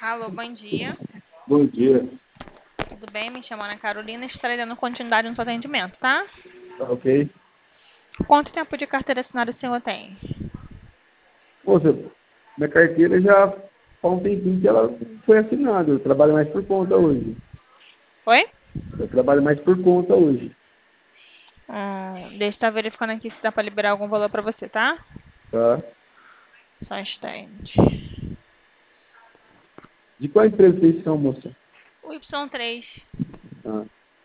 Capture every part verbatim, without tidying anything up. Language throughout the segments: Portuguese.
Alô, bom dia. Bom dia. Tudo bem? Me chamo Ana Carolina. Estarei dando continuidade no seu atendimento, tá? Tá ok? Quanto tempo de carteira assinada o senhor tem? Moça, minha carteira já faz um tempinho que ela foi assinada. Eu trabalho mais por conta hoje. Oi? Eu trabalho mais por conta hoje. Hum, deixa eu estar verificando aqui se dá pra liberar algum valor pra você, tá? Tá? Só um instante. De qual empresa vocês são, moça? O Y três. Ah,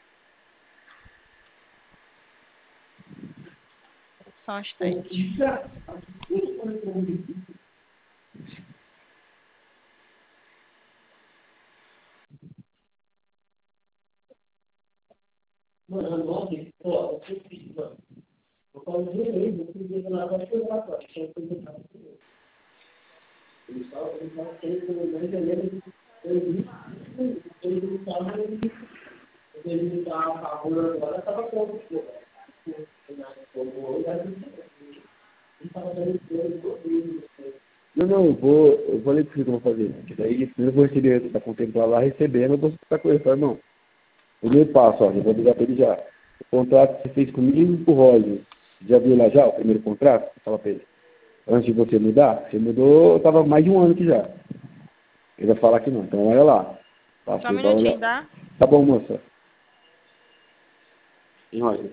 Só um instante. não, não, eu vou, eu vou ler o que eu vou fazer. Porque daí, primeiro eu vou receber, tá contemplar lá, recebendo, eu vou ficar com ele. Fala, irmão, primeiro passo, ó, eu vou ligar pra ele já. O contrato que você fez comigo e com o Roger. Já viu lá já o primeiro contrato? Fala pra ele. Antes de você mudar, você mudou, tava mais de um ano que já. Ele vai falar que não, então olha lá. Só um Passei, vai olhar. minutinho, tá? Tá bom, moça. Em ordem.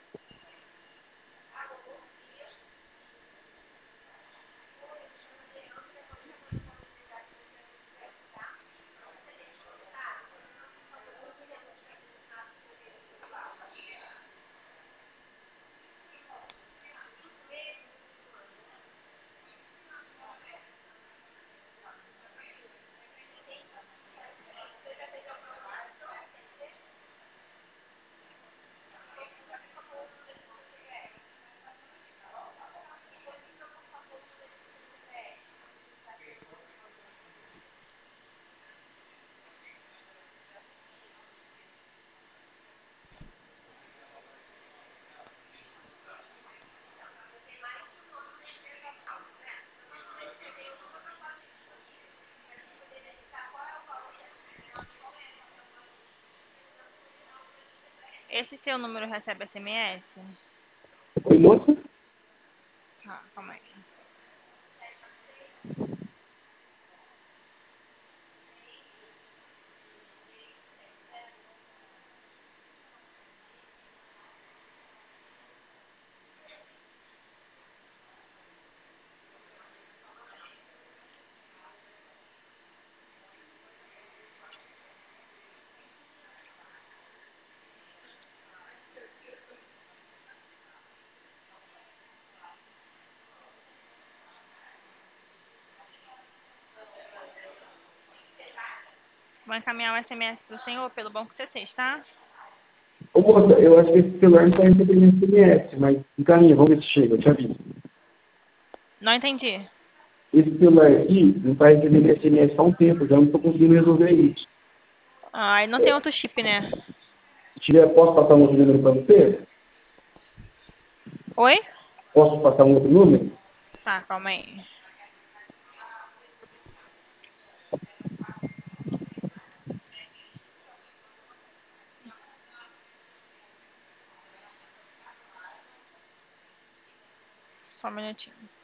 Esse seu número recebe S M S? Oi, moça? Tá, calma aí. Vou encaminhar o S M S pro senhor pelo banco C seis, tá? Ô, moça, eu acho que esse celular não tá recebendo S M S, mas encaminha, vamos ver se chega, eu te aviso. Não entendi. Esse celular aqui não tá recebendo S M S há um tempo, já não tô conseguindo resolver isso. Ah, e não tem outro chip, né? Se tiver, posso passar um outro número pra você? Oi? Posso passar um outro número? Tá, calma aí. Só um minutinho.